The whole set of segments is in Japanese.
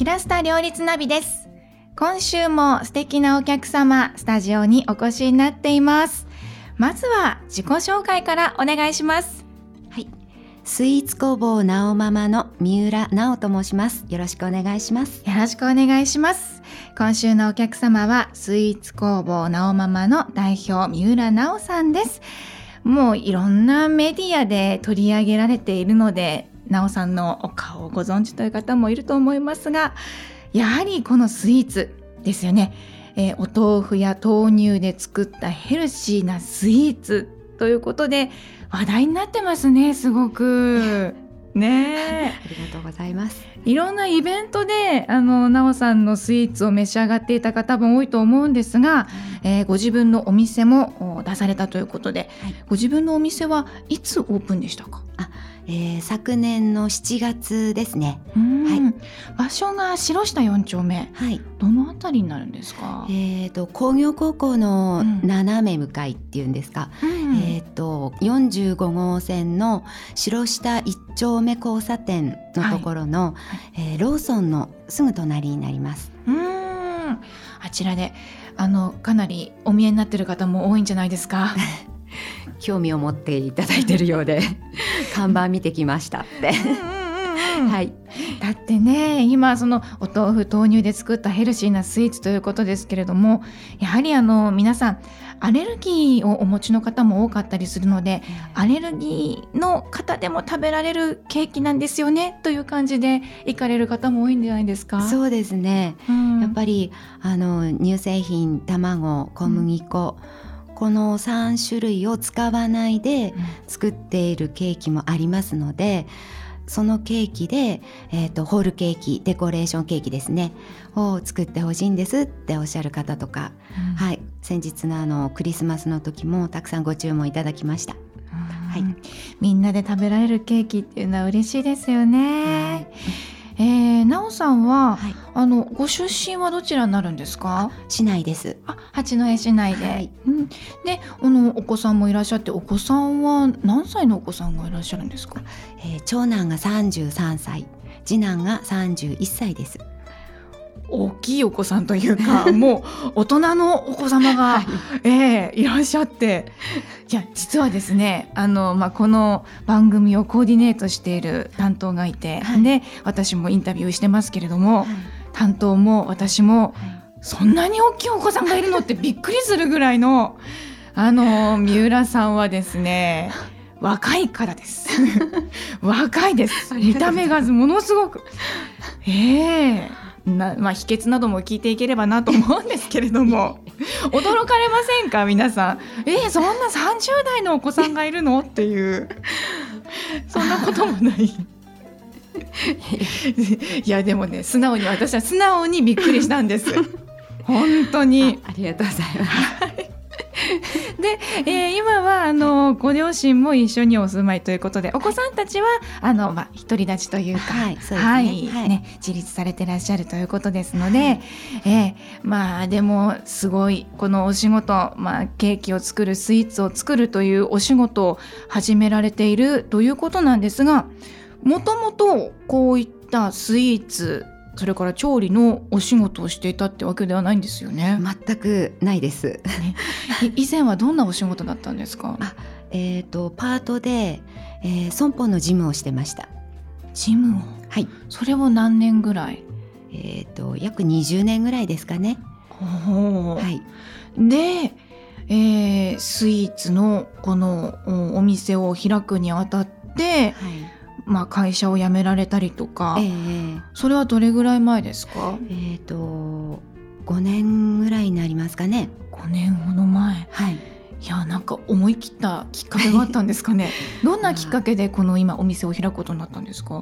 ラスタ両立ナビです。今週も素敵なお客様スタジオにお越しになっています。まずは自己紹介からお願いします。 はい、スイーツ工房なおママの三浦直と申します。よろしくお願いします。 よろしくお願いします。今週のお客様はスイーツ工房なおママの代表三浦直さんです。もういろんなメディアで取り上げられているので、なおさんのお顔をご存知という方もいると思いますが、やはりこのスイーツですよね。お豆腐や豆乳で作ったヘルシーなスイーツということで話題になってますね。すごくねありがとうございます。 いろんなイベントでなおさんのスイーツを召し上がっていた方も多いと思うんですが、ご自分のお店も出されたということで、 はい、 ご自分のお店はいつオープンでしたか？ 昨年の7月ですね。 はい、場所が白下4丁目、 はい、 どのあたりになるんですか？ 工業高校の斜め向かいっていうんですか、45号線の白下1丁目交差点のところの、ローソンのすぐ隣になります。 あちらでかなりお見えになっている方も多いんじゃないですか？ 興味を持っていただいているようで看板見てきましたってはい、 だってね、今そのお豆腐豆乳で作ったヘルシーなスイーツということですけれども、やはり皆さんアレルギーをお持ちの方も多かったりするので、アレルギーの方でも食べられるケーキなんですよねという感じで行かれる方も多いんじゃないですか？ そうですね、やっぱり乳製品、卵、小麦粉、この3種類を使わないで作っているケーキもありますので、そのケーキで、ホールケーキ、デコレーションケーキですねを作ってほしいんですっておっしゃる方とか、はい、先日のクリスマスの時もたくさんご注文いただきました。はい、 みんなで食べられるケーキっていうのは嬉しいですよね。なおさんは、ご出身はどちらになるんですか？ 市内です。 八戸市内で、でお子さんもいらっしゃって、お子さんは何歳のお子さんがいらっしゃるんですか？ 長男が33歳、次男が31歳です。 大きいお子さんというかもう大人のお子様が、いらっしゃって、いや実はですね、この番組をコーディネートしている担当がいて、で私もインタビューしてますけれども、担当も私も、そんなに大きいお子さんがいるのってびっくりするぐらいの三浦さんはですね、若いからです若いです。見た目がものすごく秘訣なども聞いていければなと思うんですけれども驚かれませんか皆さん？そんな30代のお子さんがいるのっていうそんなこともないいやでもね、私は素直にびっくりしたんです本当に。 ありがとうございますで、今はご両親も一緒にお住まいということで、お子さんたちは独り立ちというか、自立されてらっしゃるということですので、でもすごいこのお仕事、ケーキを作る、スイーツを作るというお仕事を始められているということなんですが、もともとこういったスイーツ、それから調理のお仕事をしていたってわけではないんですよね？ 全くないです、 以前はどんなお仕事だったんですか？ パートで、損保の事務をしてました。 事務を、それを何年ぐらい？ 約20年ぐらいですかね。 で、スイーツのこのお店を開くにあたって、会社を辞められたりとか、それはどれぐらい前ですか ？5年ぐらいになりますかね。 5年ほど前。いや、なんか思い切ったきっかけがあったんですかねどんなきっかけでこの今お店を開くことになったんですか？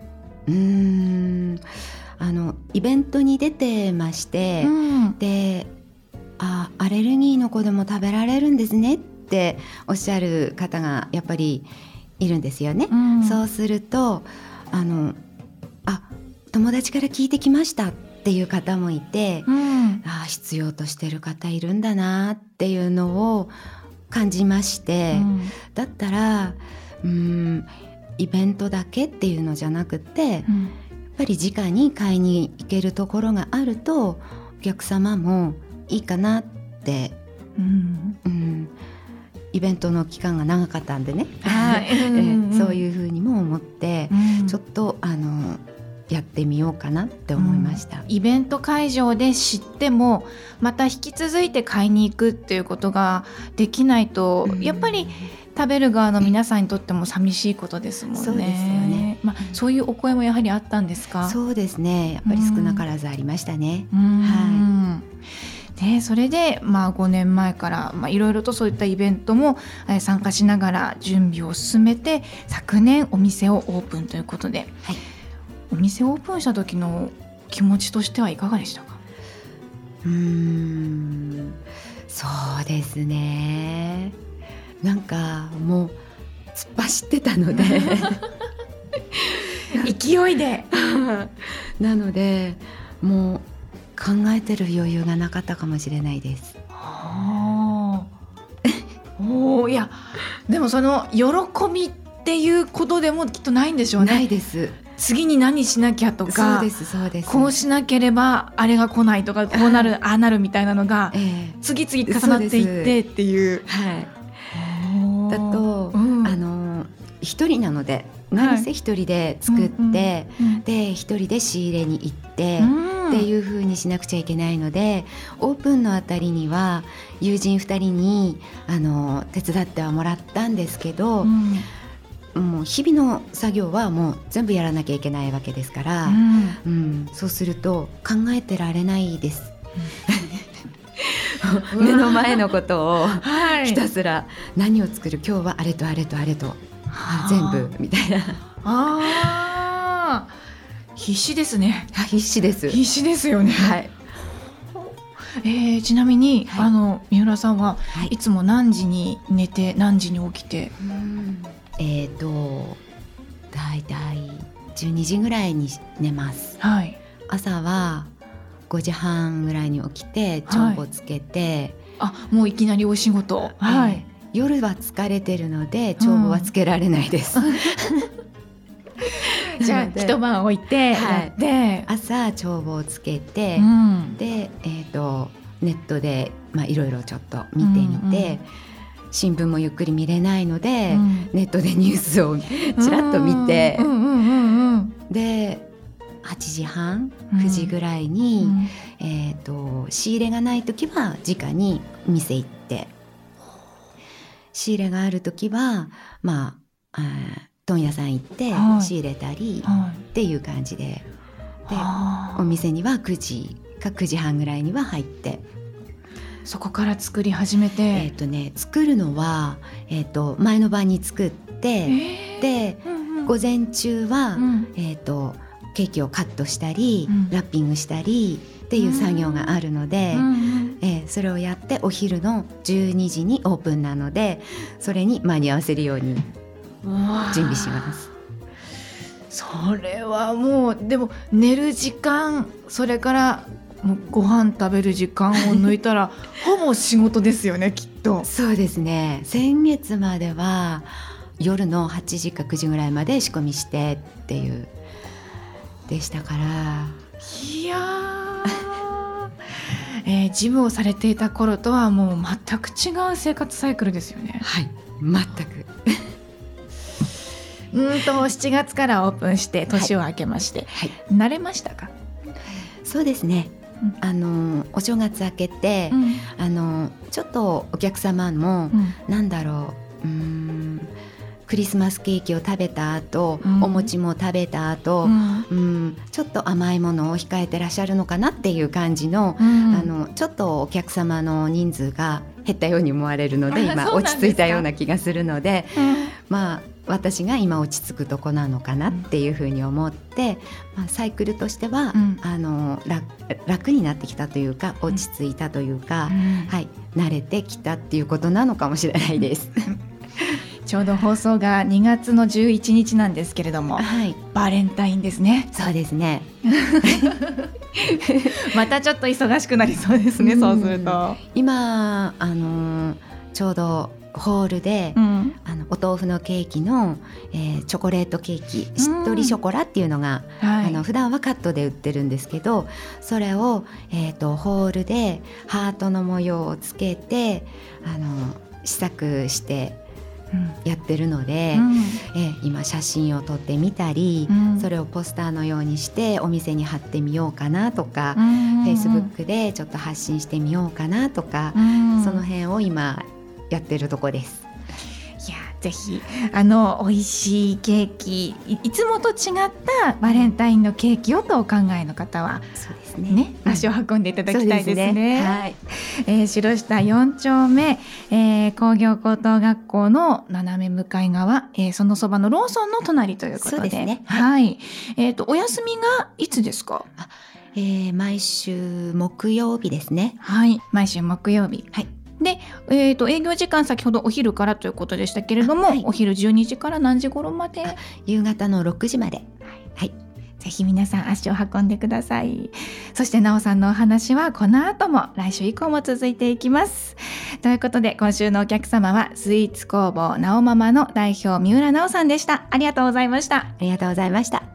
イベントに出てまして、でアレルギーの子でも食べられるんですねっておっしゃる方がやっぱりいるんですよね。そうすると友達から聞いてきましたっていう方もいて、必要としてる方いるんだなっていうのを感じまして、だったらイベントだけっていうのじゃなくて、やっぱり直に買いに行けるところがあるとお客様もいいかなって、イベントの期間が長かったんでね、そういうふうにも思って、ちょっとやってみようかなって思いました。 イベント会場で知ってもまた引き続いて買いに行くっていうことができないと、やっぱり食べる側の皆さんにとっても寂しいことですもんね。 そうですよね。 そういうお声もやはりあったんですか？ そうですね、やっぱり少なからずありましたね。 でそれで、5年前から、いろいろとそういったイベントも参加しながら準備を進めて、昨年お店をオープンということで、お店をオープンした時の気持ちとしてはいかがでしたか？ そうですね、なんかもう突っ走ってたので勢いでなのでもう考えてる余裕がなかったかもしれないです。 いやでもその喜びっていうことでもきっとないんでしょうね。 ないです。 次に何しなきゃとか、 そうですこうしなければあれが来ないとか、こうなるああなるみたいなのが次々重なっていってっていう、 だと、一人なので何せ一人で作って、で一人で仕入れに行ってっていう風にしなくちゃいけないので、オープンのあたりには友人2人に手伝ってはもらったんですけど、もう日々の作業はもう全部やらなきゃいけないわけですから、そうすると考えてられないです。目の前のことをひたすら何を作る、今日はあれとあれとあれと全部みたいな。 必死ですね。 必死です。 必死ですよね。ちなみに、三浦さんはいつも何時に寝て何時に起きて？ だいたい12時ぐらいに寝ます。朝は5時半ぐらいに起きて帳簿つけて、 もういきなりお仕事。 夜は疲れてるので帳簿はつけられないです。 じゃあ一晩置いて、 朝帳簿をつけて、で、ネットでいろいろちょっと見てみて、新聞もゆっくり見れないので、ネットでニュースをちらっと見て、で8時半9時ぐらいに、仕入れがない時は直に店行って、仕入れがある時は問屋さん行って仕入れたりっていう感じで、お店には9時か9時半ぐらいには入って、 そこから作り始めて、 作るのは、前の晩に作って、で、午前中は、ケーキをカットしたり、ラッピングしたりっていう作業があるので、それをやってお昼の12時にオープンなので、それに間に合わせるように準備します。 それはもうでも寝る時間、それからもうご飯食べる時間を抜いたらほぼ仕事ですよね、きっと。 そうですね、先月までは夜の8時か9時ぐらいまで仕込みしてっていうでしたから。 いや事務をされていた頃とはもう全く違う生活サイクルですよね。 全く 7月からオープンして年を明けまして、慣れましたか？ そうですね、お正月明けて、ちょっとお客様も、クリスマスケーキを食べた後、お餅も食べた後、ちょっと甘いものを控えてらっしゃるのかなっていう感じの、ちょっとお客様の人数が減ったように思われるので、今落ち着いたような気がするので、私が今落ち着くとこなのかなっていうふうに思って、サイクルとしては、楽になってきたというか、落ち着いたというか、慣れてきたっていうことなのかもしれないです。 ちょうど放送が2月の11日なんですけれども、バレンタインですね。 そうですね。 またちょっと忙しくなりそうですね。そうすると今ちょうどホールで、お豆腐のケーキの、チョコレートケーキしっとりショコラっていうのが、普段はカットで売ってるんですけど、それを、ホールでハートの模様をつけて試作してやってるので、今写真を撮ってみたり、それをポスターのようにしてお店に貼ってみようかなとか、Facebook でちょっと発信してみようかなとか、その辺を今やってるとこです。 いやぜひ美味しいケーキ いつもと違ったバレンタインのケーキをとお考えの方は、 そうですね、 足を運んでいただきたいですね。 はい、 白下4丁目、工業高等学校の斜め向かい側、そのそばのローソンの隣ということで。 そうですね、 はい。お休みがいつですか？ 毎週木曜日ですね。 はい、毎週木曜日。 はい。 で、営業時間先ほどお昼からということでしたけれども、お昼12時から何時頃まで？ 夕方の6時まで。はい。 ぜひ皆さん足を運んでください。そしてなおさんのお話はこの後も来週以降も続いていきます。ということで今週のお客様はスイーツ工房なおママの代表三浦なおさんでした。ありがとうございました。 ありがとうございました。